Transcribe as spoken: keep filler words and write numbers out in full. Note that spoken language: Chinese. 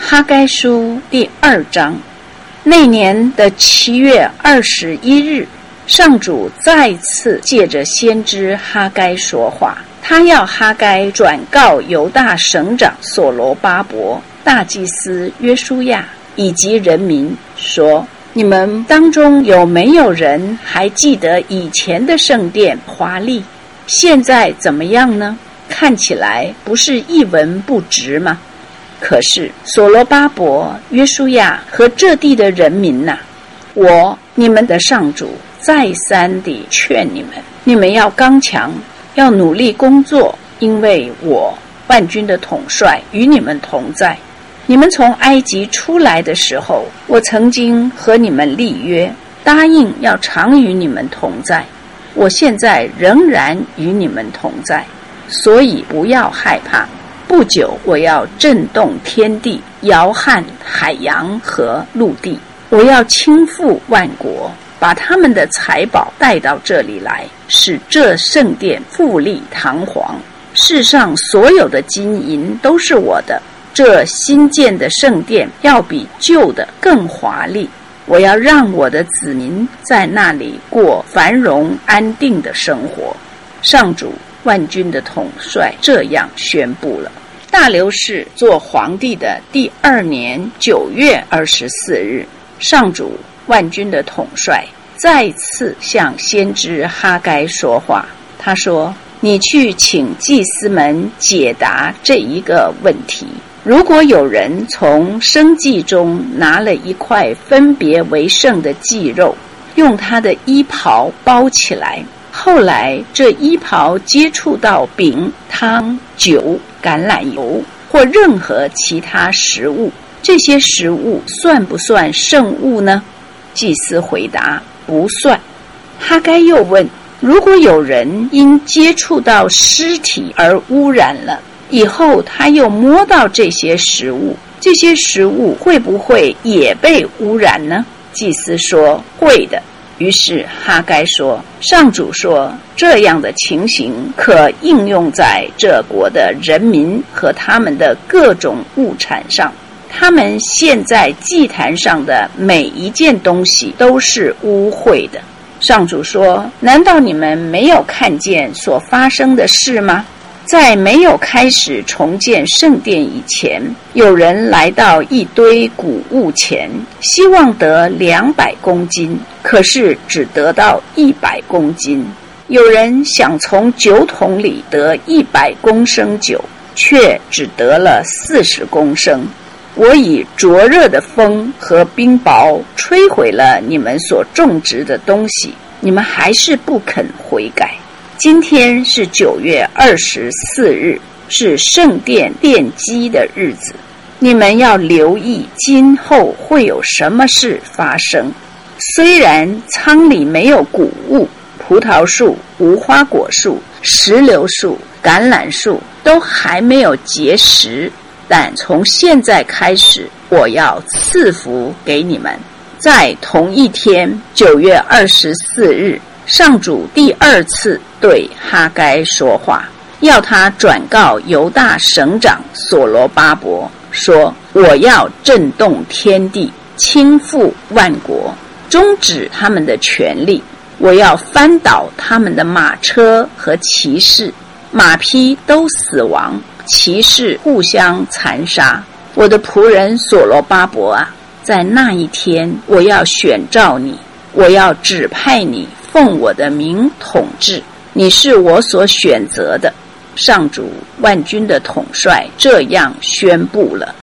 哈该书第二章。那年的七月二十一日，上主再次借着先知哈该说话，他要哈该转告犹大省长所罗巴伯、大祭司约书亚以及人民说，你们当中有没有人还记得以前的圣殿华丽？现在怎么样呢？看起来不是一文不值吗？可是所罗巴伯、约书亚和这地的人民哪、啊，我你们的上主再三地劝你们，你们要刚强，要努力工作，因为我万军的统帅与你们同在。你们从埃及出来的时候，我曾经和你们立约，答应要常与你们同在。我现在仍然与你们同在，所以不要害怕。不久我要震动天地，摇撼海洋和陆地，我要倾覆万国，把他们的财宝带到这里来，使这圣殿富丽堂皇。世上所有的金银都是我的，这新建的圣殿要比旧的更华丽。我要让我的子民在那里过繁荣安定的生活。上主万军的统帅这样宣布了。大流士做皇帝的第二年九月二十四日，上主万军的统帅再次向先知哈该说话。他说，你去请祭司们解答这一个问题。如果有人从生祭中拿了一块分别为圣的祭肉，用他的衣袍包起来，后来这衣袍接触到饼、汤、酒、橄榄油或任何其他食物，这些食物算不算圣物呢？祭司回答，不算。哈该又问，如果有人因接触到尸体而污染了，以后他又摸到这些食物，这些食物会不会也被污染呢？祭司说，会的。于是哈该说，上主说，这样的情形可应用在这国的人民和他们的各种物产上，他们现在祭坛上的每一件东西都是污秽的。上主说，难道你们没有看见所发生的事吗？在没有开始重建圣殿以前，有人来到一堆谷物前，希望得两百公斤，可是只得到一百公斤。有人想从酒桶里得一百公升酒，却只得了四十公升。我以灼热的风和冰雹吹毁了你们所种植的东西，你们还是不肯悔改。今天是九月二十四日，是圣殿奠基的日子。你们要留意今后会有什么事发生。虽然仓里没有谷物，葡萄树、无花果树、石榴树、橄榄树都还没有结实，但从现在开始，我要赐福给你们。在同一天，九月二十四日，上主第二次对哈该说话，要他转告犹大省长所罗巴伯说，我要震动天地，倾覆万国，终止他们的权力。我要翻倒他们的马车和骑士，马匹都死亡，骑士互相残杀。我的仆人所罗巴伯啊，在那一天我要选召你，我要指派你奉我的名统治，你是我所选择的。上主万军的统帅这样宣布了。